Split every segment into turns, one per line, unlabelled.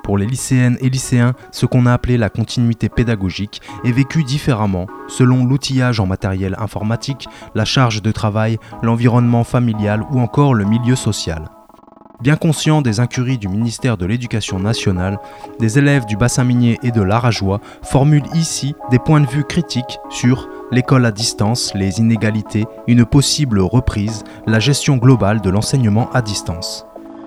Pour les lycéennes et lycéens, ce qu'on a appelé la continuité pédagogique est vécu différemment selon l'outillage en matériel informatique, la charge de travail, l'environnement familial ou encore le milieu social. Bien conscients des incuries du ministère de l'Éducation nationale, des élèves du bassin minier et de l'Arajois formulent ici des points de vue critiques sur l'école à distance, les inégalités, une possible reprise, la gestion globale de l'enseignement à distance.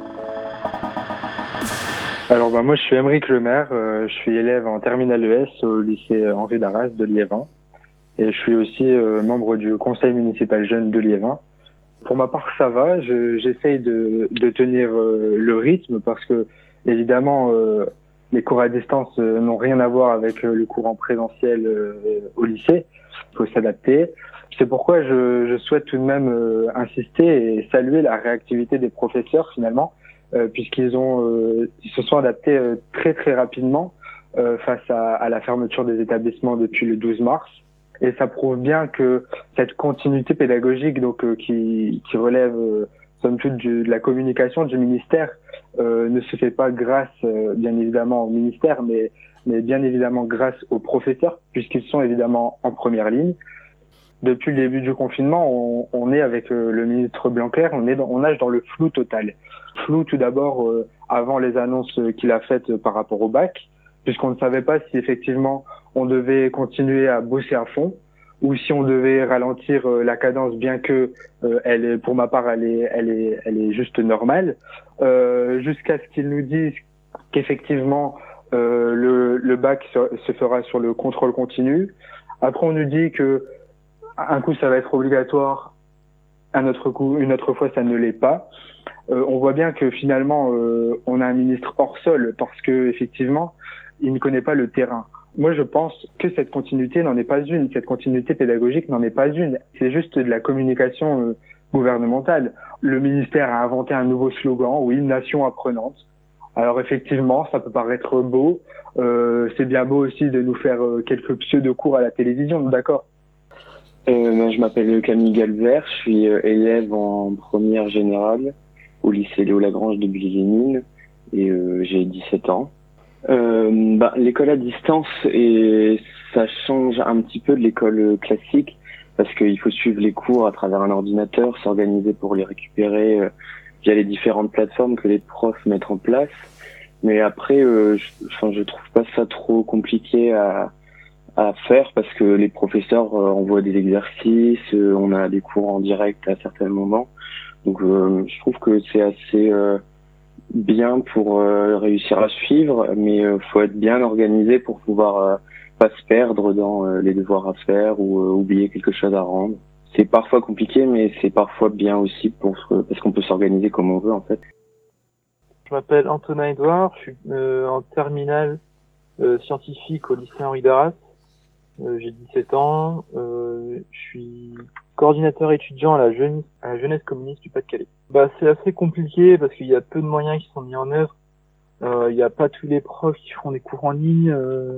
Alors moi je suis Aymeric Lemaire, je suis élève en terminale ES au lycée Henri d'Arras de Liévin et je suis aussi membre du conseil municipal jeune de Liévin. Pour ma part, ça va. J'essaye de tenir le rythme parce que, évidemment, les cours à distance n'ont rien à voir avec le cours en présentiel au lycée. Il faut s'adapter. C'est pourquoi je souhaite tout de même insister et saluer la réactivité des professeurs, finalement, puisqu'ils se sont adaptés très, très rapidement face à la fermeture des établissements depuis le 12 mars. Et ça prouve bien que cette continuité pédagogique, donc qui relève somme toute de la communication du ministère, ne se fait pas grâce, bien évidemment, au ministère, mais bien évidemment grâce aux professeurs, puisqu'ils sont évidemment en première ligne. Depuis le début du confinement, on est avec le ministre Blanquer, on nage dans le flou total. Flou tout d'abord avant les annonces qu'il a faites par rapport au bac, puisqu'on ne savait pas si effectivement on devait continuer à bosser à fond ou si on devait ralentir la cadence, bien que pour ma part, elle est juste normale, jusqu'à ce qu'ils nous disent qu'effectivement le bac se fera sur le contrôle continu. Après, on nous dit que un coup ça va être obligatoire, une autre fois ça ne l'est pas. On voit bien que finalement on a un ministre hors sol parce que effectivement il ne connaît pas le terrain. Moi, je pense que cette continuité n'en est pas une. Cette continuité pédagogique n'en est pas une. C'est juste de la communication gouvernementale. Le ministère a inventé un nouveau slogan, oui, nation apprenante. Alors effectivement, ça peut paraître beau. C'est bien beau aussi de nous faire quelques pseudo-cours à la télévision, d'accord.
Je m'appelle Camille Galvert, je suis élève en première générale au lycée Léo Lagrange de Bully-les-Mines et j'ai 17 ans. L'école à distance, et ça change un petit peu de l'école classique parce qu'il faut suivre les cours à travers un ordinateur, s'organiser pour les récupérer via les différentes plateformes que les profs mettent en place. Mais après, je trouve pas ça trop compliqué à faire parce que les professeurs envoient des exercices, on a des cours en direct à certains moments. Donc je trouve que c'est assez bien pour réussir à suivre, mais faut être bien organisé pour pouvoir pas se perdre dans les devoirs à faire ou oublier quelque chose à rendre. C'est parfois compliqué, mais c'est parfois bien aussi parce qu'on peut s'organiser comme on veut en fait.
Je m'appelle Antonin Edouard, je suis en terminale scientifique au lycée Henri d'Arras. J'ai 17 ans, je suis coordinateur étudiant à la jeunesse communiste du Pas-de-Calais. C'est assez compliqué parce qu'il y a peu de moyens qui sont mis en œuvre. Il n'y a pas tous les profs qui font des cours en ligne.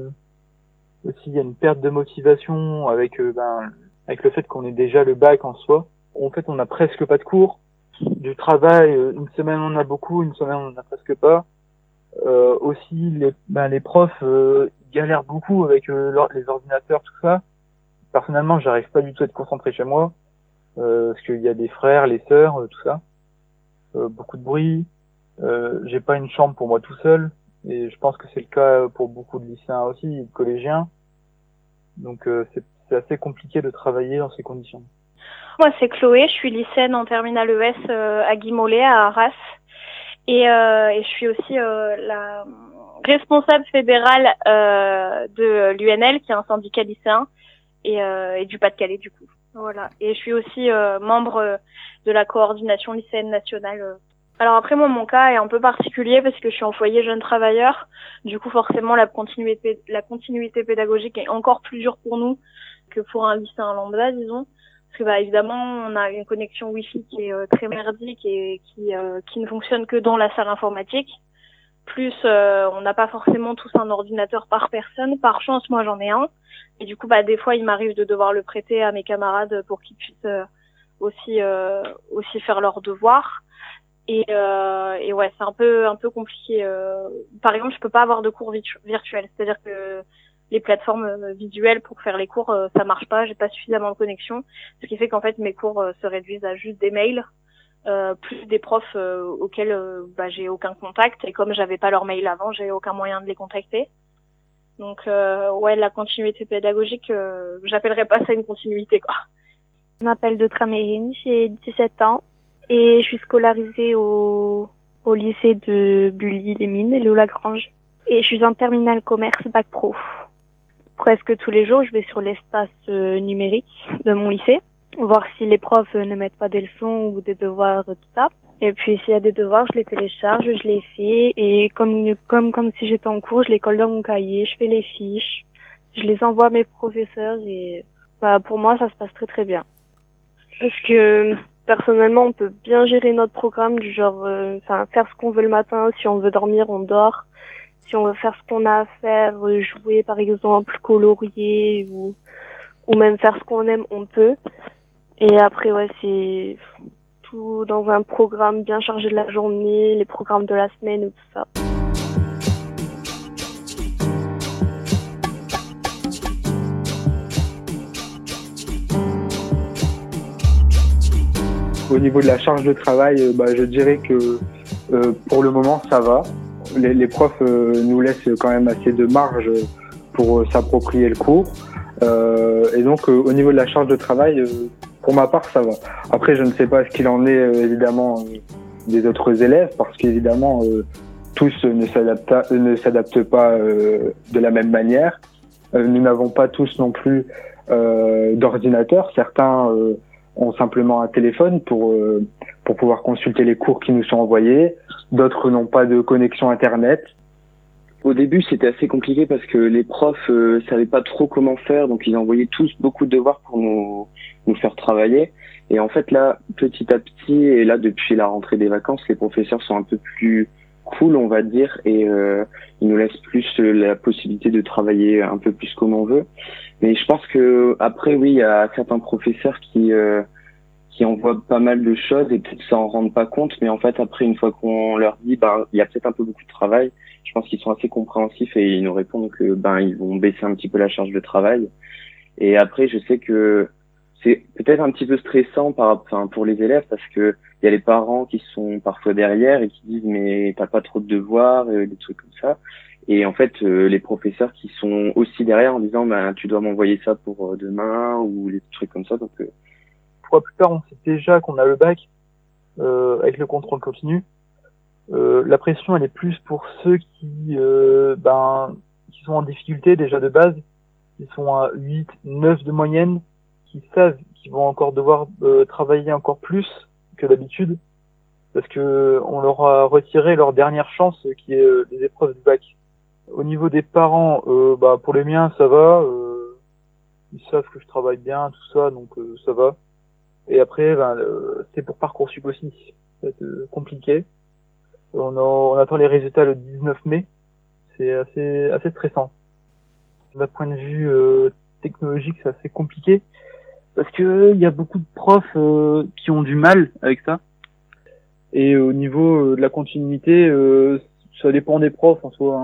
Aussi, il y a une perte de motivation avec le fait qu'on ait déjà le bac en soi. En fait, on n'a presque pas de cours. Du travail, une semaine on en a beaucoup, une semaine on en a presque pas. Aussi, les profs galèrent beaucoup avec les ordinateurs, tout ça. Personnellement, j'arrive pas du tout à être concentré chez moi parce qu'il y a des frères, les sœurs, tout ça. Beaucoup de bruit. J'ai pas une chambre pour moi tout seul et je pense que c'est le cas pour beaucoup de lycéens aussi, de collégiens. Donc c'est assez compliqué de travailler dans ces conditions.
Moi, c'est Chloé, je suis lycéenne en terminale ES à Guimolet, à Arras. Et je suis aussi la responsable fédérale de l'UNL, qui est un syndicat lycéen, et du Pas-de-Calais, du coup. Voilà. Et je suis aussi membre de la coordination lycéenne nationale. Alors après, moi, mon cas est un peu particulier parce que je suis en foyer jeune travailleur. Du coup, forcément, la continuité pédagogique est encore plus dure pour nous que pour un lycéen lambda, disons. Parce que évidemment, on a une connexion Wi-Fi qui est très merdique et qui ne fonctionne que dans la salle informatique. Plus, on n'a pas forcément tous un ordinateur par personne. Par chance, moi, j'en ai un. Et du coup, des fois, il m'arrive de devoir le prêter à mes camarades pour qu'ils puissent aussi faire leurs devoirs. Et ouais, c'est un peu compliqué. Par exemple, je peux pas avoir de cours virtuels, c'est-à-dire que les plateformes visuelles pour faire les cours, ça marche pas, j'ai pas suffisamment de connexion, ce qui fait qu'en fait mes cours se réduisent à juste des mails, plus des profs auxquels j'ai aucun contact, et comme j'avais pas leur mail avant, j'ai aucun moyen de les contacter. Donc ouais, la continuité pédagogique, j'appellerais pas ça une continuité, quoi.
Je m'appelle Deutra Mérine, j'ai 17 ans et je suis scolarisée au lycée de Bully-les-Mines et Léo-Lagrange. Et je suis en terminale commerce bac pro. Presque tous les jours, je vais sur l'espace numérique de mon lycée, voir si les profs ne mettent pas des leçons ou des devoirs, tout ça. Et puis s'il y a des devoirs, je les télécharge, je les fais et comme si j'étais en cours, je les colle dans mon cahier, je fais les fiches, je les envoie à mes professeurs et pour moi ça se passe très très bien. Parce que personnellement, on peut bien gérer notre programme du genre faire ce qu'on veut le matin, si on veut dormir, on dort. Si on veut faire ce qu'on a à faire, jouer par exemple, colorier ou même faire ce qu'on aime, on peut. Et après, ouais, c'est tout dans un programme bien chargé de la journée, les programmes de la semaine ou tout ça.
Au niveau de la charge de travail, je dirais que pour le moment, ça va. Les profs nous laissent quand même assez de marge pour s'approprier le cours. Et donc, au niveau de la charge de travail, pour ma part, ça va. Après, je ne sais pas ce qu'il en est, évidemment, des autres élèves, parce qu'évidemment, tous ne s'adaptent pas de la même manière. Nous n'avons pas tous non plus d'ordinateur. Certains ont simplement un téléphone pour pouvoir consulter les cours qui nous sont envoyés. D'autres n'ont pas de connexion Internet.
Au début, c'était assez compliqué parce que les profs savaient pas trop comment faire, donc ils envoyaient tous beaucoup de devoirs pour nous faire travailler. Et en fait, là, petit à petit, et là, depuis la rentrée des vacances, les professeurs sont un peu plus cool, on va dire, et ils nous laissent plus la possibilité de travailler un peu plus comme on veut. Mais je pense que après, oui, il y a certains professeurs qui envoient pas mal de choses et peut-être s'en rendent pas compte, mais en fait, après, une fois qu'on leur dit, il y a peut-être un peu beaucoup de travail, je pense qu'ils sont assez compréhensifs et ils nous répondent que, ils vont baisser un petit peu la charge de travail. Et après, je sais que c'est peut-être un petit peu stressant pour les élèves parce que il y a les parents qui sont parfois derrière et qui disent, mais t'as pas trop de devoirs, des trucs comme ça. Et en fait, les professeurs qui sont aussi derrière en disant, tu dois m'envoyer ça pour demain ou les trucs comme ça. Donc,
pour la plupart, on sait déjà qu'on a le bac avec le contrôle continu. La pression, elle est plus pour ceux qui sont en difficulté déjà de base, qui sont à 8, 9 de moyenne, qui savent qu'ils vont encore devoir travailler encore plus que d'habitude, parce que on leur a retiré leur dernière chance, qui est les épreuves du bac. Au niveau des parents, pour les miens, ça va. Ils savent que je travaille bien, tout ça, donc ça va. Et après, c'est pour Parcoursup aussi. C'est compliqué. On attend les résultats le 19 mai. C'est assez stressant. D'un point de vue technologique, c'est assez compliqué parce que il y a beaucoup de profs qui ont du mal avec ça. Et au niveau de la continuité, ça dépend des profs en soi.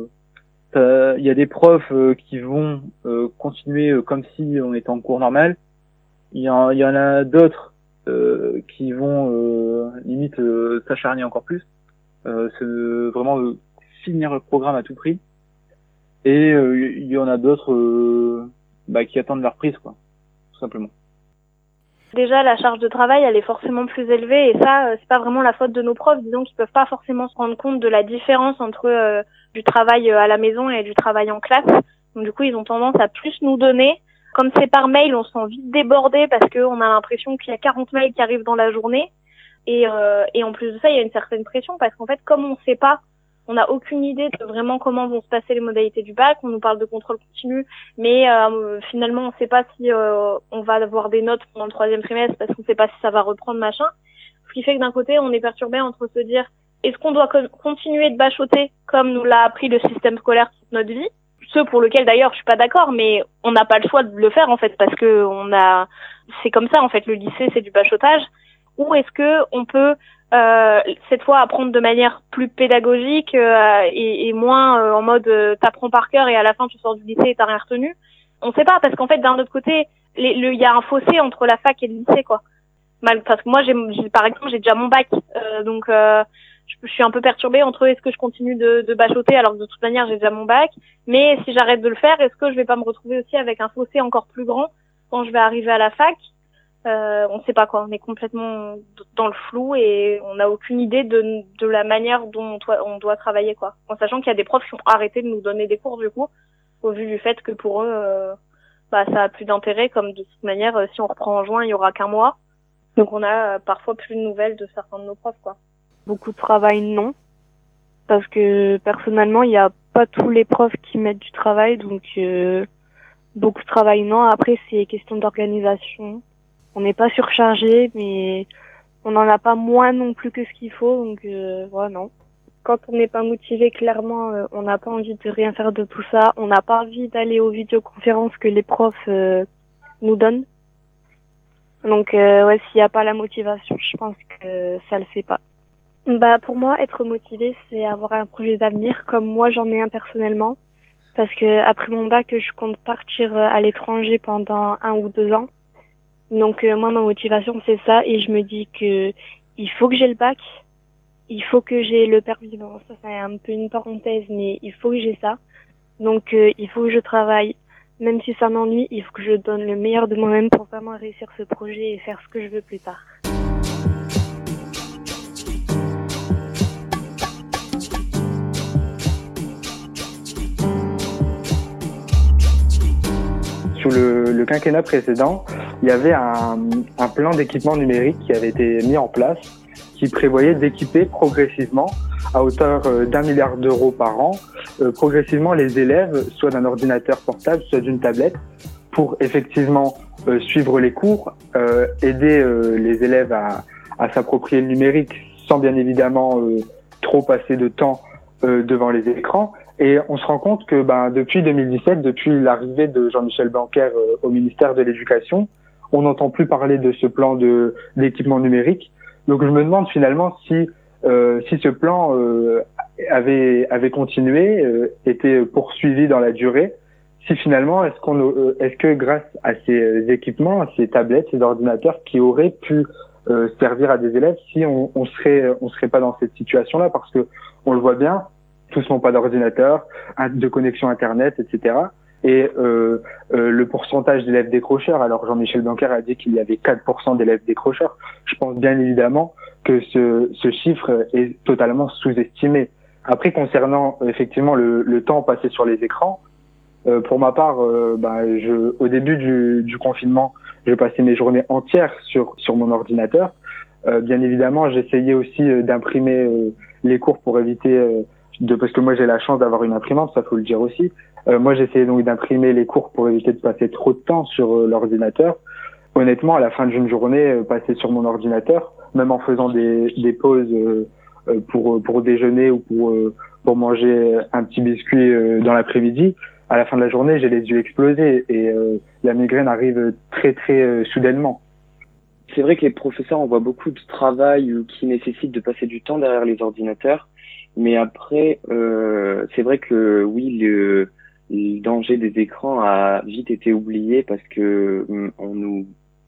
Il y a des profs qui vont continuer comme si on était en cours normal. Il y en a d'autres qui vont limite s'acharner encore plus. C'est vraiment finir le programme à tout prix. Et il y en a d'autres qui attendent leur prise, quoi, tout simplement.
Déjà, la charge de travail, elle est forcément plus élevée, et ça, c'est pas vraiment la faute de nos profs. Disons qu'ils peuvent pas forcément se rendre compte de la différence entre du travail à la maison et du travail en classe. Donc du coup, ils ont tendance à plus nous donner. Comme c'est par mail, on se sent vite débordé parce qu'on a l'impression qu'il y a 40 mails qui arrivent dans la journée. Et en plus de ça, il y a une certaine pression parce qu'en fait, comme on sait pas, on n'a aucune idée de vraiment comment vont se passer les modalités du bac. On nous parle de contrôle continu, mais finalement, on ne sait pas si on va avoir des notes pendant le 3e trimestre parce qu'on ne sait pas si ça va reprendre, machin. Ce qui fait que d'un côté, on est perturbé entre se dire est-ce qu'on doit continuer de bachoter comme nous l'a appris le système scolaire toute notre vie, ce pour lequel d'ailleurs je suis pas d'accord, mais on n'a pas le choix de le faire en fait parce que c'est comme ça en fait, le lycée c'est du bachotage. Ou est-ce que on peut cette fois apprendre de manière plus pédagogique et moins en mode t'apprends par cœur et à la fin tu sors du lycée et t'as rien retenu. On sait pas, parce qu'en fait d'un autre côté il y a un fossé entre la fac et le lycée, quoi. Parce que moi par exemple j'ai déjà mon bac, donc je suis un peu perturbée entre est-ce que je continue de bachoter alors que de toute manière j'ai déjà mon bac, mais si j'arrête de le faire, est-ce que je vais pas me retrouver aussi avec un fossé encore plus grand quand je vais arriver à la fac? On sait pas, quoi. On est complètement dans le flou et on n'a aucune idée de la manière dont on doit travailler, quoi. En sachant qu'il y a des profs qui ont arrêté de nous donner des cours, du coup, au vu du fait que pour eux, ça a plus d'intérêt, comme de toute manière, si on reprend en juin, il y aura qu'un mois. Donc on a parfois plus de nouvelles de certains de nos profs, quoi.
Beaucoup de travail, non. Parce que personnellement, il n'y a pas tous les profs qui mettent du travail, donc beaucoup de travail, non. Après, c'est question d'organisation. On n'est pas surchargé, mais on n'en a pas moins non plus que ce qu'il faut, donc voilà, non. Quand on n'est pas motivé, clairement, on n'a pas envie de rien faire de tout ça. On n'a pas envie d'aller aux vidéoconférences que les profs nous donnent. Donc ouais, s'il n'y a pas la motivation, je pense que ça le fait pas. Pour moi, être motivé, c'est avoir un projet d'avenir, comme moi j'en ai un personnellement. Parce que après mon bac, je compte partir à l'étranger pendant 1 ou 2 ans. Donc moi, ma motivation, c'est ça. Et je me dis que il faut que j'ai le bac. Il faut que j'ai le permis. Bon, ça c'est un peu une parenthèse, mais il faut que j'ai ça. Donc il faut que je travaille. Même si ça m'ennuie, il faut que je donne le meilleur de moi-même pour vraiment réussir ce projet et faire ce que je veux plus tard.
Sous le quinquennat précédent, il y avait un plan d'équipement numérique qui avait été mis en place, qui prévoyait d'équiper progressivement, à hauteur d'1 milliard d'euros par an, progressivement les élèves, soit d'un ordinateur portable, soit d'une tablette, pour effectivement suivre les cours, aider les élèves à s'approprier le numérique sans bien évidemment trop passer de temps devant les écrans. Et on se rend compte que depuis 2017, depuis l'arrivée de Jean-Michel Blanquer au ministère de l'Éducation, on n'entend plus parler de ce plan d'équipement numérique. Donc je me demande finalement si ce plan avait continué, était poursuivi dans la durée, si finalement est-ce que grâce à ces équipements, à ces tablettes, ces ordinateurs qui auraient pu servir à des élèves, si on serait pas dans cette situation-là, parce que on le voit bien, tous n'ont pas d'ordinateur, de connexion Internet, etc. Et le pourcentage d'élèves décrocheurs, alors Jean-Michel Blanquer a dit qu'il y avait 4% d'élèves décrocheurs. Je pense bien évidemment que ce chiffre est totalement sous-estimé. Après, concernant effectivement le temps passé sur les écrans, pour ma part, au début du confinement, je passais mes journées entières sur mon ordinateur. Bien évidemment, j'essayais aussi d'imprimer les cours pour éviter parce que moi j'ai la chance d'avoir une imprimante, ça faut le dire aussi. Moi j'essayais donc d'imprimer les cours pour éviter de passer trop de temps sur l'ordinateur. Honnêtement, à la fin d'une journée passée sur mon ordinateur, même en faisant des pauses pour déjeuner ou pour manger un petit biscuit dans l'après-midi, à la fin de la journée, j'ai les yeux explosés et la migraine arrive très très soudainement.
C'est vrai que les professeurs envoient beaucoup de travail qui nécessite de passer du temps derrière les ordinateurs. Mais après, c'est vrai que oui, le danger des écrans a vite été oublié parce que on nous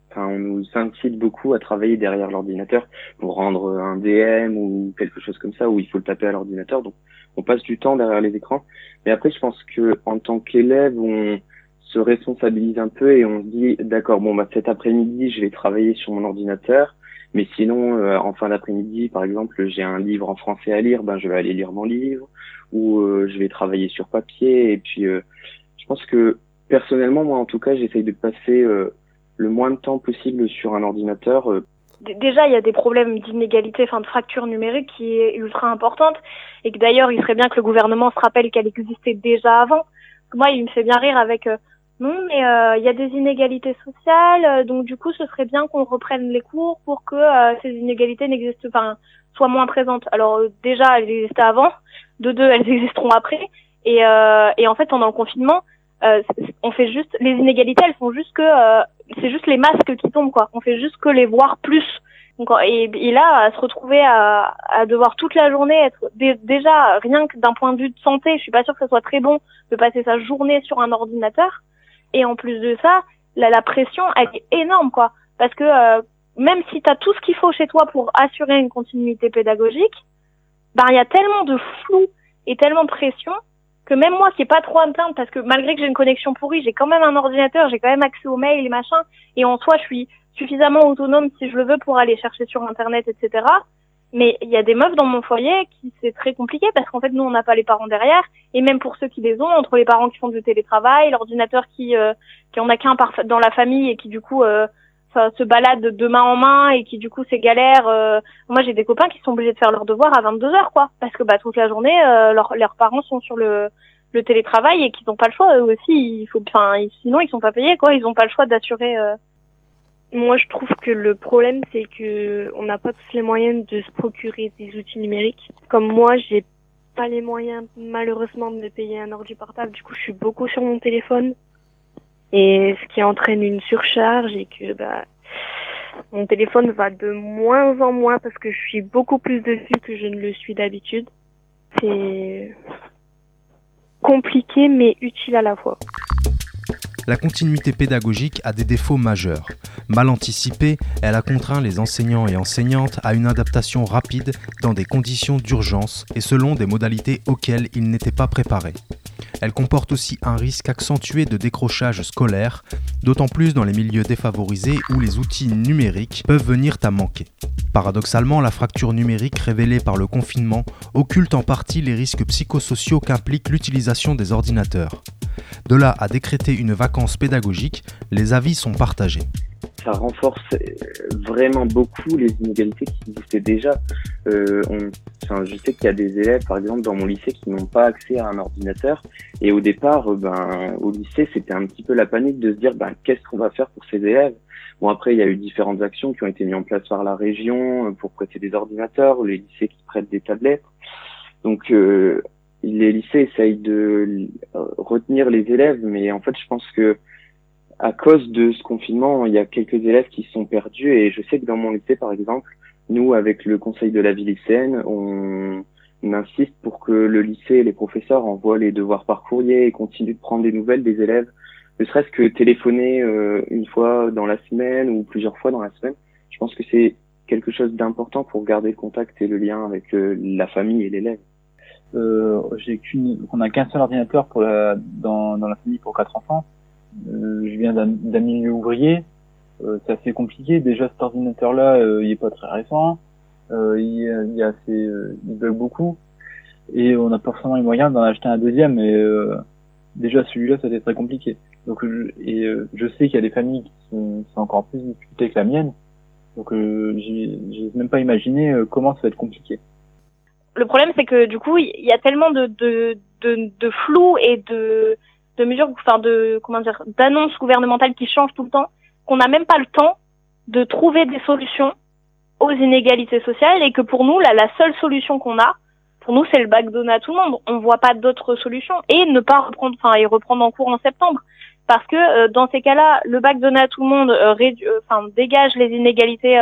incite beaucoup à travailler derrière l'ordinateur pour rendre un DM ou quelque chose comme ça où il faut le taper à l'ordinateur. Donc, on passe du temps derrière les écrans. Mais après, je pense que en tant qu'élève, on se responsabilise un peu et on se dit, d'accord, cet après-midi, je vais travailler sur mon ordinateur. Mais sinon, en fin d'après-midi, par exemple, j'ai un livre en français à lire, je vais aller lire mon livre, ou je vais travailler sur papier. Et puis, je pense que personnellement, moi, en tout cas, j'essaye de passer le moins de temps possible sur un ordinateur.
Déjà, il y a des problèmes d'inégalité, de fracture numérique qui est ultra importante, et que d'ailleurs, il serait bien que le gouvernement se rappelle qu'elle existait déjà avant. Moi, il me fait bien rire avec non, mais il y a des inégalités sociales, donc du coup, ce serait bien qu'on reprenne les cours pour que ces inégalités soient moins présentes. Alors déjà, elles existaient avant, de deux, elles existeront après, et en fait, pendant le confinement, on fait juste les inégalités, elles font juste que c'est juste les masques qui tombent, quoi. On fait juste que les voir plus, Donc, et là, à se retrouver à devoir toute la journée être déjà rien que d'un point de vue de santé, je suis pas sûre que ça soit très bon de passer sa journée sur un ordinateur. Et en plus de ça, la pression, elle est énorme, quoi. Parce que même si t'as tout ce qu'il faut chez toi pour assurer une continuité pédagogique, ben il y a tellement de flou et tellement de pression que même moi qui est pas trop à me plaindre, parce que malgré que j'ai une connexion pourrie, j'ai quand même un ordinateur, j'ai quand même accès aux mails et machin, et en soi je suis suffisamment autonome si je le veux pour aller chercher sur internet, etc. Mais il y a des meufs dans mon foyer qui c'est très compliqué parce qu'en fait nous on n'a pas les parents derrière, et même pour ceux qui les ont, entre les parents qui font du télétravail, l'ordinateur qui en a qu'un dans la famille et qui du coup ça se balade de main en main et qui du coup c'est galère. Moi j'ai des copains qui sont obligés de faire leurs devoirs à 22h quoi, parce que toute la journée leurs parents sont sur le télétravail et qu'ils n'ont pas le choix eux aussi. Sinon ils sont pas payés quoi, ils ont pas le choix d'assurer.
Moi je trouve que le problème c'est que on n'a pas tous les moyens de se procurer des outils numériques. Comme moi j'ai pas les moyens malheureusement de me payer un ordi portable, du coup je suis beaucoup sur mon téléphone. Et ce qui entraîne une surcharge et que mon téléphone va de moins en moins parce que je suis beaucoup plus dessus que je ne le suis d'habitude. C'est compliqué mais utile à la fois.
La continuité pédagogique a des défauts majeurs. Mal anticipée, elle a contraint les enseignants et enseignantes à une adaptation rapide dans des conditions d'urgence et selon des modalités auxquelles ils n'étaient pas préparés. Elle comporte aussi un risque accentué de décrochage scolaire, d'autant plus dans les milieux défavorisés où les outils numériques peuvent venir à manquer. Paradoxalement, la fracture numérique révélée par le confinement occulte en partie les risques psychosociaux qu'implique l'utilisation des ordinateurs. De là à décréter une vacance pédagogique, les avis sont partagés.
Ça renforce vraiment beaucoup les inégalités qui existaient déjà. Je sais qu'il y a des élèves, par exemple, dans mon lycée qui n'ont pas accès à un ordinateur. Et au départ, au lycée, c'était un petit peu la panique de se dire, qu'est-ce qu'on va faire pour ces élèves? Bon, après, il y a eu différentes actions qui ont été mises en place par la région pour prêter des ordinateurs, ou les lycées qui prêtent des tablettes. Donc, les lycées essayent de retenir les élèves, mais en fait, je pense que à cause de ce confinement, il y a quelques élèves qui se sont perdus, et je sais que dans mon lycée, par exemple, nous, avec le conseil de la vie lycéenne, on insiste pour que le lycée et les professeurs envoient les devoirs par courrier et continuent de prendre des nouvelles des élèves, ne serait-ce que téléphoner une fois dans la semaine ou plusieurs fois dans la semaine. Je pense que c'est quelque chose d'important pour garder le contact et le lien avec la famille et l'élève.
On n'a qu'un seul ordinateur dans la famille pour 4 enfants. Je viens d'un milieu ouvrier. C'est assez compliqué. Déjà, cet ordinateur-là, il est pas très récent. Il bug beaucoup. Et on n'a pas forcément les moyens d'en acheter un deuxième. Et déjà, celui-là, ça a été très compliqué. Donc, je sais qu'il y a des familles qui sont encore plus difficultés que la mienne. Donc, j'ai même pas imaginé comment ça va être compliqué.
Le problème, c'est que du coup, il y a tellement de flou et de mesures, d'annonces gouvernementales qui changent tout le temps, qu'on n'a même pas le temps de trouver des solutions aux inégalités sociales, et que pour nous, la seule solution qu'on a, pour nous, c'est le bac donné à tout le monde. On voit pas d'autres solutions, et ne pas reprendre en cours en septembre. Parce que dans ces cas-là, le bac donné à tout le monde dégage les inégalités,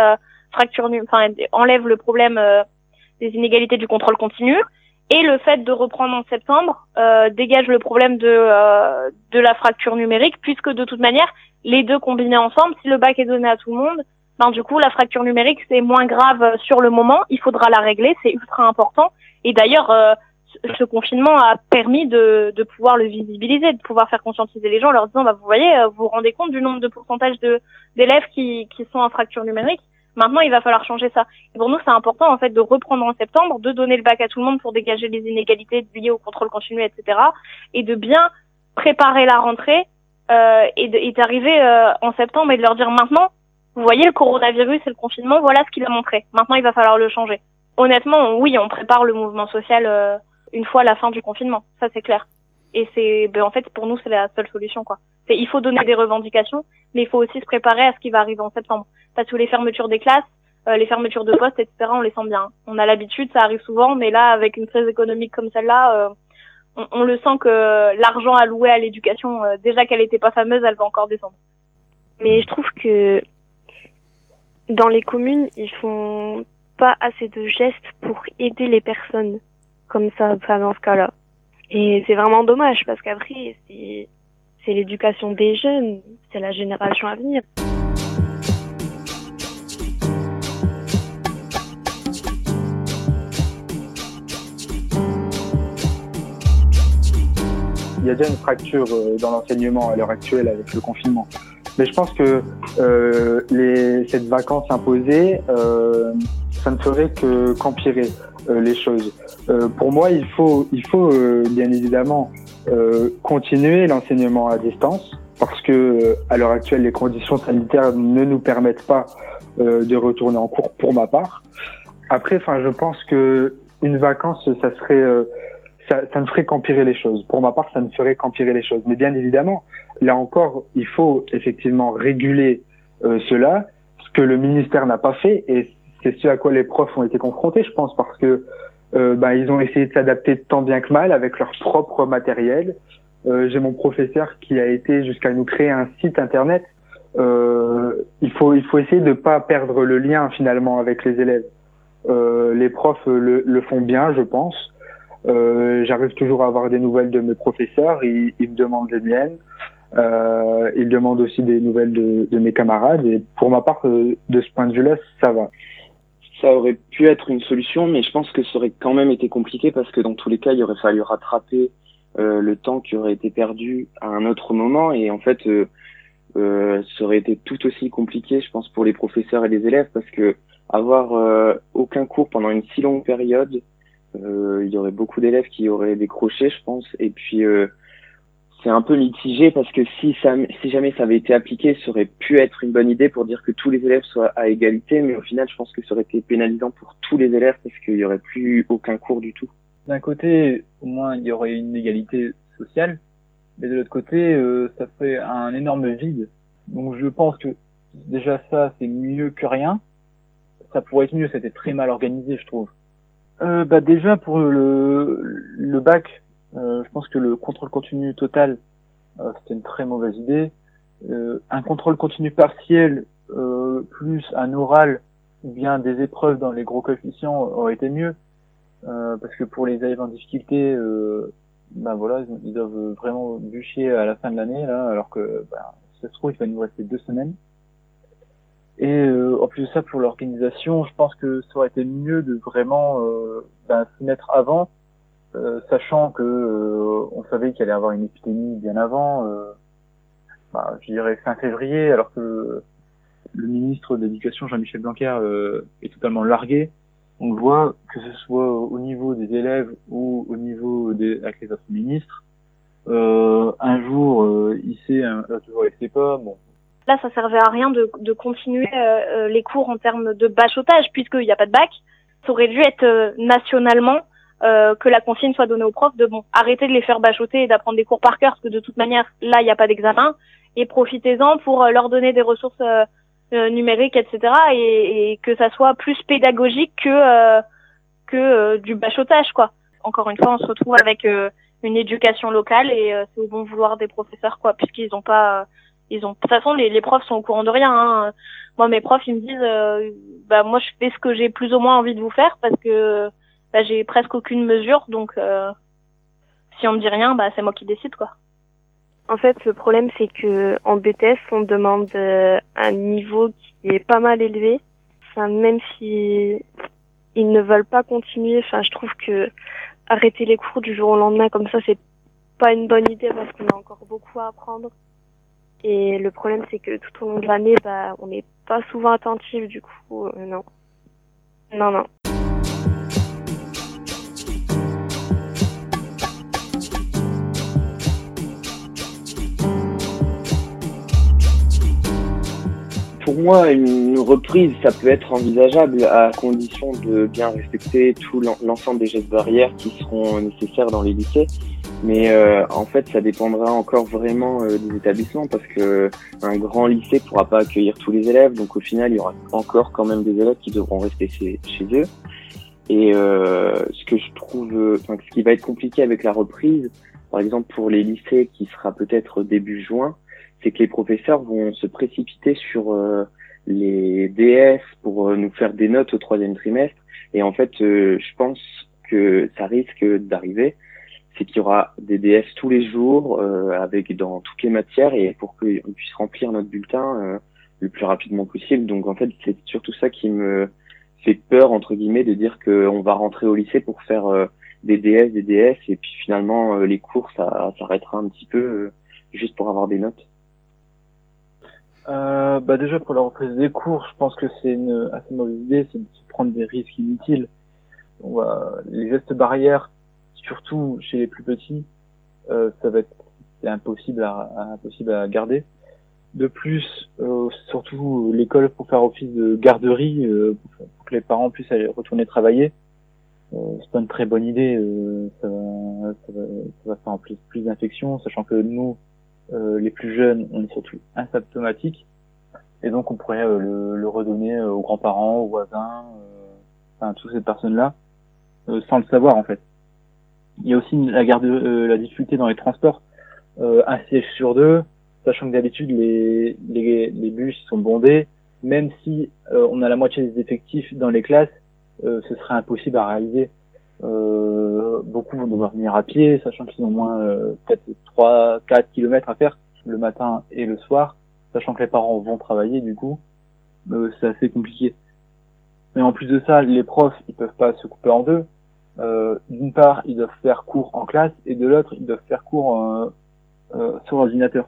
enlève le problème des inégalités du contrôle continu, et le fait de reprendre en septembre dégage le problème de la fracture numérique, puisque de toute manière, les deux combinés ensemble, si le bac est donné à tout le monde, du coup, la fracture numérique, c'est moins grave sur le moment, il faudra la régler, c'est ultra important. Et d'ailleurs, ce confinement a permis de pouvoir le visibiliser, de pouvoir faire conscientiser les gens en leur disant, vous voyez, vous vous rendez compte du nombre de pourcentage d'élèves qui sont en fracture numérique. Maintenant, il va falloir changer ça. Et pour nous, c'est important, en fait, de reprendre en septembre, de donner le bac à tout le monde pour dégager les inégalités liées au contrôle continu, etc. Et de bien préparer la rentrée, et d'arriver en septembre et de leur dire maintenant, vous voyez, le coronavirus et le confinement, voilà ce qu'il a montré. Maintenant, il va falloir le changer. Honnêtement, oui, on prépare le mouvement social une fois la fin du confinement. Ça, c'est clair. Et en fait, pour nous, c'est la seule solution, quoi. Il faut donner des revendications, mais il faut aussi se préparer à ce qui va arriver en septembre. Parce que les fermetures des classes, les fermetures de postes, etc., on les sent bien. On a l'habitude, ça arrive souvent, mais là, avec une crise économique comme celle-là, on le sent que l'argent alloué à l'éducation, déjà qu'elle n'était pas fameuse, elle va encore descendre.
Mais je trouve que Dans les communes, ils font pas assez de gestes pour aider les personnes comme ça, dans ce cas-là. Et c'est vraiment dommage parce qu'après, c'est l'éducation des jeunes, c'est la génération à venir.
Il y a déjà une fracture dans l'enseignement à l'heure actuelle avec le confinement. Mais je pense que cette vacance imposée, ça ne ferait qu'empirer les choses. Pour moi, il faut bien évidemment continuer l'enseignement à distance parce que à l'heure actuelle, les conditions sanitaires ne nous permettent pas de retourner en cours pour ma part. Après, je pense que une vacance, ça ne ferait qu'empirer les choses. Pour ma part, ça ne ferait qu'empirer les choses. Mais bien évidemment, là encore, il faut effectivement réguler cela, ce que le ministère n'a pas fait, et c'est ce à quoi les profs ont été confrontés, je pense, parce que ils ont essayé de s'adapter tant bien que mal avec leur propre matériel. J'ai mon professeur qui a été jusqu'à nous créer un site internet. Il faut essayer de pas perdre le lien finalement avec les élèves. Les profs le font bien, je pense. J'arrive toujours à avoir des nouvelles de mes professeurs, ils me demandent les miennes, ils demandent aussi des nouvelles de mes camarades, et pour ma part, de ce point de vue-là, ça va.
Ça aurait pu être une solution, mais je pense que ça aurait quand même été compliqué parce que dans tous les cas, il aurait fallu rattraper le temps qui aurait été perdu à un autre moment, et en fait, ça aurait été tout aussi compliqué, je pense, pour les professeurs et les élèves, parce que avoir aucun cours pendant une si longue période, il y aurait beaucoup d'élèves qui auraient décroché, je pense. Et puis c'est un peu mitigé parce que si jamais ça avait été appliqué, ça aurait pu être une bonne idée pour dire que tous les élèves soient à égalité, mais au final, je pense que ça aurait été pénalisant pour tous les élèves parce qu'il y aurait plus aucun cours du tout.
D'un côté, au moins, il y aurait une égalité sociale, mais de l'autre côté, ça ferait un énorme vide. Donc je pense que déjà ça, c'est mieux que rien. Ça pourrait être mieux, c'était très mal organisé, je trouve. Déjà pour le bac, je pense que le contrôle continu total, c'était une très mauvaise idée. Un contrôle continu partiel plus un oral ou bien des épreuves dans les gros coefficients aurait été mieux, parce que pour les élèves en difficulté, ils doivent vraiment bûcher à la fin de l'année là, alors que si ça se trouve il va nous rester 2 semaines. Et en plus de ça, pour l'organisation, je pense que ça aurait été mieux de vraiment s'y mettre avant, sachant que on savait qu'il allait y avoir une épidémie bien avant, je dirais fin février, alors que le ministre de l'Éducation, Jean-Michel Blanquer, est totalement largué. On le voit, que ce soit au niveau des élèves ou au niveau avec les autres ministres. Un jour, il sait, l'autre jour, il sait pas. Bon.
Là, ça servait à rien de continuer les cours en termes de bachotage, puisqu'il n'y a pas de bac. Ça aurait dû être nationalement que la consigne soit donnée aux profs de arrêter de les faire bachoter et d'apprendre des cours par cœur, parce que de toute manière, là, il n'y a pas d'examen, et profitez-en pour leur donner des ressources numériques, etc., et que ça soit plus pédagogique que du bachotage, quoi. Encore une fois, on se retrouve avec une éducation locale, et c'est au bon vouloir des professeurs, quoi, puisqu'ils ont pas... de toute façon, les profs sont au courant de rien, hein. Moi, mes profs, ils me disent, moi, je fais ce que j'ai plus ou moins envie de vous faire parce que j'ai presque aucune mesure. Donc, si on me dit rien, c'est moi qui décide, quoi.
En fait, le problème, c'est que en BTS, on demande un niveau qui est pas mal élevé. Même si ils ne veulent pas continuer, je trouve que arrêter les cours du jour au lendemain comme ça, c'est pas une bonne idée parce qu'on a encore beaucoup à apprendre. Et le problème, c'est que tout au long de l'année, on n'est pas souvent attentif, du coup, non. Non.
Pour moi, une reprise, ça peut être envisageable à condition de bien respecter tout l'ensemble des gestes barrières qui seront nécessaires dans les lycées. Mais en fait, ça dépendra encore vraiment des établissements parce que un grand lycée pourra pas accueillir tous les élèves. Donc au final, il y aura encore quand même des élèves qui devront rester chez eux. Et ce que je trouve, ce qui va être compliqué avec la reprise, par exemple pour les lycées qui sera peut-être début juin, c'est que les professeurs vont se précipiter sur les DS pour nous faire des notes au 3e trimestre. Et en fait, je pense que ça risque d'arriver, c'est qu'il y aura des DS tous les jours avec dans toutes les matières et pour qu'on puisse remplir notre bulletin le plus rapidement possible. Donc en fait, c'est surtout ça qui me fait peur entre guillemets de dire qu'on va rentrer au lycée pour faire des DS et puis finalement les cours ça s'arrêtera un petit peu juste pour avoir des notes.
Déjà pour la reprise des cours, je pense que c'est une assez mauvaise idée, c'est de se prendre des risques inutiles. Les gestes barrières, surtout chez les plus petits, c'est impossible à garder. De plus, surtout l'école pour faire office de garderie, pour que les parents puissent aller retourner travailler, c'est pas une très bonne idée. Ça va faire en plus d'infections, sachant que nous, les plus jeunes, on est surtout asymptomatiques, et donc on pourrait le redonner aux grands-parents, aux voisins, toutes ces personnes-là, sans le savoir en fait. Il y a aussi la difficulté dans les transports, un siège sur 2, sachant que d'habitude les bus sont bondés, même si on a la moitié des effectifs dans les classes, ce serait impossible à réaliser. Beaucoup vont devoir venir à pied, sachant qu'ils ont au moins peut-être 3-4 kilomètres à faire le matin et le soir, sachant que les parents vont travailler du coup, c'est assez compliqué. Mais en plus de ça, les profs, ils peuvent pas se couper en deux. D'une part, ils doivent faire cours en classe, et de l'autre, ils doivent faire cours sur l'ordinateur.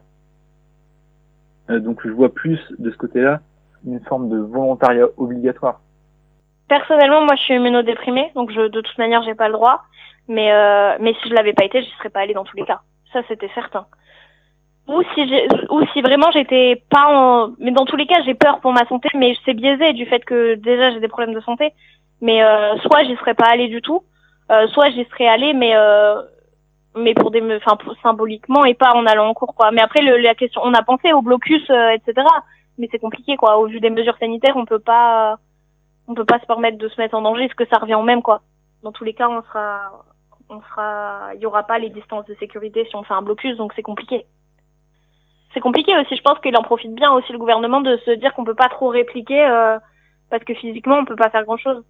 Donc je vois plus de ce côté-là une forme de volontariat obligatoire.
Personnellement, moi, je suis immunodéprimée, donc de toute manière, j'ai pas le droit. Mais si je l'avais pas été, j'y serais pas allée dans tous les cas. Ça, c'était certain. Ou si vraiment j'étais pas mais dans tous les cas, j'ai peur pour ma santé, mais c'est biaisé du fait que déjà j'ai des problèmes de santé. Mais soit j'y serais pas allée du tout, soit j'y serais allée, mais pour symboliquement et pas en allant en cours, quoi. Mais après, la question, on a pensé au blocus, etc. Mais c'est compliqué, quoi. Au vu des mesures sanitaires, on peut pas se permettre de se mettre en danger, parce que ça revient au même, quoi. Dans tous les cas, il y aura pas les distances de sécurité si on fait un blocus, donc c'est compliqué. C'est compliqué aussi, je pense qu'il en profite bien aussi le gouvernement de se dire qu'on peut pas trop répliquer, parce que physiquement, on peut pas faire grand chose.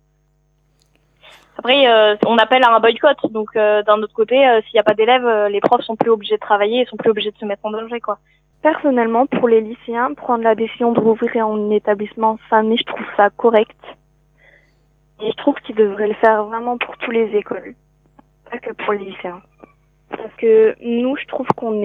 Après, on appelle à un boycott, donc d'un autre côté, s'il y a pas d'élèves, les profs sont plus obligés de travailler et sont plus obligés de se mettre en danger, quoi.
Personnellement, pour les lycéens, prendre la décision de rouvrir un établissement fermé, je trouve ça correct. Et je trouve qu'ils devraient le faire vraiment pour toutes les écoles, pas que pour les lycéens. Parce que nous, je trouve qu'on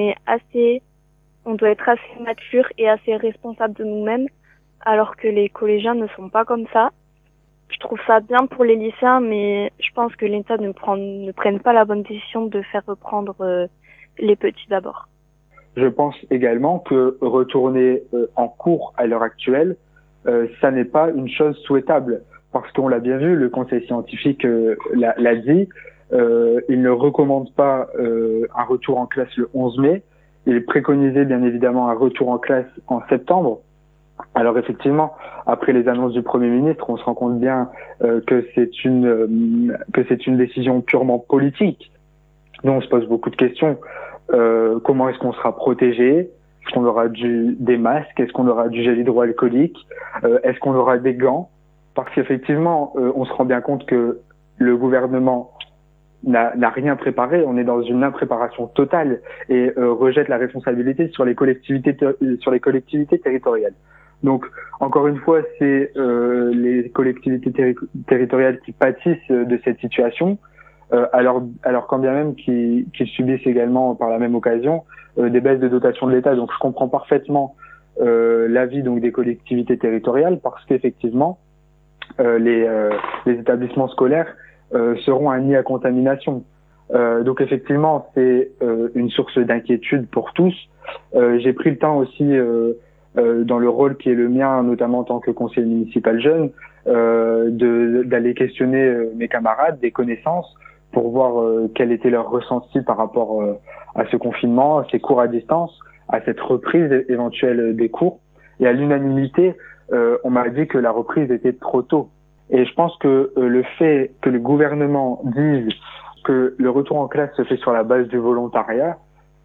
doit être assez mature et assez responsable de nous-mêmes, alors que les collégiens ne sont pas comme ça. Je trouve ça bien pour les lycéens, mais je pense que l'État ne prenne pas la bonne décision de faire reprendre les petits d'abord.
Je pense également que retourner en cours à l'heure actuelle, ça n'est pas une chose souhaitable. Parce qu'on l'a bien vu, le conseil scientifique l'a dit, il ne recommande pas un retour en classe le 11 mai. Il préconisait bien évidemment un retour en classe en septembre. Alors effectivement, après les annonces du Premier ministre, on se rend compte bien que c'est une décision purement politique. Nous, on se pose beaucoup de questions. Comment est-ce qu'on sera protégé? Est-ce qu'on aura des masques? Est-ce qu'on aura du gel hydroalcoolique? Est-ce qu'on aura des gants? Parce qu'effectivement, on se rend bien compte que le gouvernement n'a rien préparé. On est dans une impréparation totale et rejette la responsabilité sur les collectivités territoriales. Donc, encore une fois, c'est les collectivités territoriales qui pâtissent de cette situation, alors quand bien même qu'ils subissent également par la même occasion des baisses de dotation de l'État. Donc, je comprends parfaitement l'avis donc des collectivités territoriales parce qu'effectivement, les établissements scolaires seront un nid à contamination. Donc effectivement, c'est une source d'inquiétude pour tous. J'ai pris le temps aussi, dans le rôle qui est le mien, notamment en tant que conseiller municipal jeune, d'aller questionner mes camarades, des connaissances, pour voir quel était leur ressenti par rapport à ce confinement, à ces cours à distance, à cette reprise éventuelle des cours. Et à l'unanimité, on m'a dit que la reprise était trop tôt. Et je pense que le fait que le gouvernement dise que le retour en classe se fait sur la base du volontariat,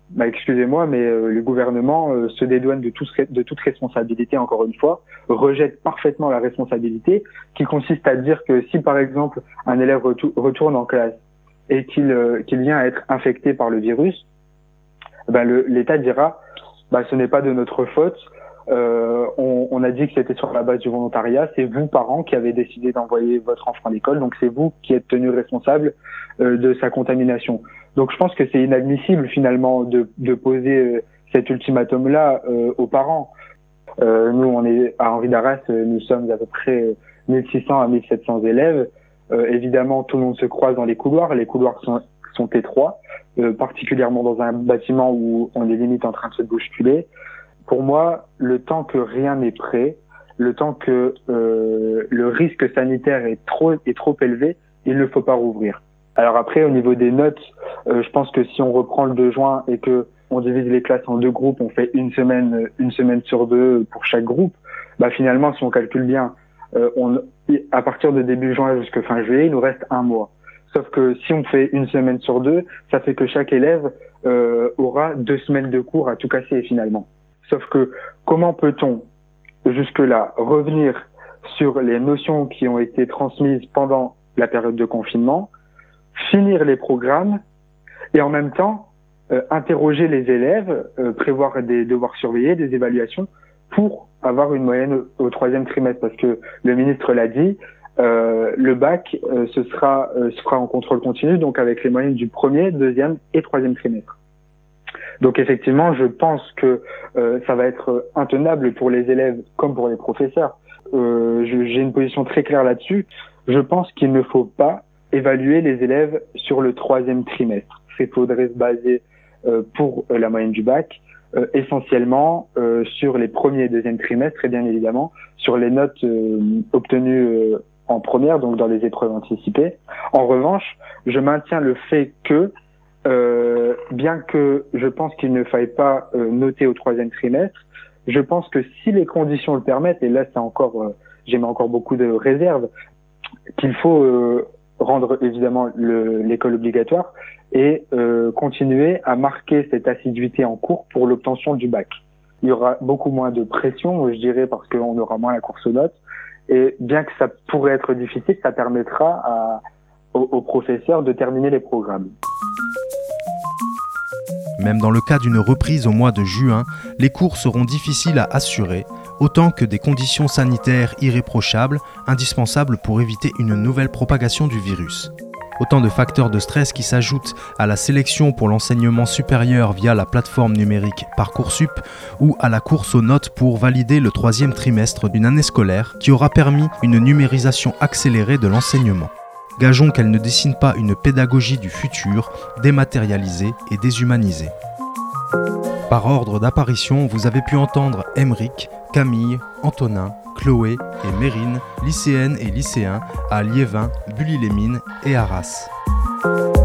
excusez-moi, mais le gouvernement se dédouane de toute responsabilité, encore une fois, rejette parfaitement la responsabilité, qui consiste à dire que si, par exemple, un élève retourne en classe et qu'il vient à être infecté par le virus, l'État dira ce n'est pas de notre faute, on a dit que c'était sur la base du volontariat, c'est vous, parents, qui avez décidé d'envoyer votre enfant à l'école, donc c'est vous qui êtes tenu responsable de sa contamination. Donc je pense que c'est inadmissible finalement de poser cet ultimatum-là aux parents. Nous, on est à Henri d'Arras, nous sommes à peu près 1600 à 1700 élèves. Évidemment, tout le monde se croise dans les couloirs sont étroits, particulièrement dans un bâtiment où on est limite en train de se bousculer. Pour moi, le temps que rien n'est prêt, le temps que le risque sanitaire est trop élevé, il ne faut pas rouvrir. Alors après, au niveau des notes, je pense que si on reprend le 2 juin et que on divise les classes en 2 groupes, on fait une semaine sur 2 pour chaque groupe, finalement, si on calcule bien, à partir de début juin jusqu'à fin juillet, il nous reste 1 mois. Sauf que si on fait une semaine sur 2, ça fait que chaque élève aura 2 semaines de cours à tout casser finalement. Sauf que comment peut-on jusque-là revenir sur les notions qui ont été transmises pendant la période de confinement, finir les programmes et en même temps interroger les élèves, prévoir des devoirs surveillés, des évaluations pour avoir une moyenne au 3e trimestre, parce que le ministre l'a dit, le bac se fera en contrôle continu, donc avec les moyennes du 1er, 2e et 3e trimestre. Donc effectivement, je pense que ça va être intenable pour les élèves comme pour les professeurs. J'ai une position très claire là-dessus. Je pense qu'il ne faut pas évaluer les élèves sur le 3e trimestre. Il faudrait se baser pour la moyenne du bac essentiellement sur les 1er et 2e trimestres et bien évidemment sur les notes obtenues en première, donc dans les épreuves anticipées. En revanche, je maintiens le fait que bien que je pense qu'il ne faille pas noter au 3e trimestre, je pense que si les conditions le permettent, et là j'émets encore beaucoup de réserves, qu'il faut rendre évidemment l'école obligatoire et continuer à marquer cette assiduité en cours pour l'obtention du bac. Il y aura beaucoup moins de pression, je dirais, parce qu'on aura moins la course aux notes. Et bien que ça pourrait être difficile, ça permettra aux professeurs de terminer les programmes.
Même dans le cas d'une reprise au mois de juin, les cours seront difficiles à assurer, autant que des conditions sanitaires irréprochables, indispensables pour éviter une nouvelle propagation du virus. Autant de facteurs de stress qui s'ajoutent à la sélection pour l'enseignement supérieur via la plateforme numérique Parcoursup ou à la course aux notes pour valider le 3e trimestre d'une année scolaire qui aura permis une numérisation accélérée de l'enseignement. Gageons qu'elle ne dessine pas une pédagogie du futur, dématérialisée et déshumanisée. Par ordre d'apparition, vous avez pu entendre Aymeric, Camille, Antonin, Chloé et Mérine, lycéennes et lycéens à Liévin, Bully-les-Mines et Arras.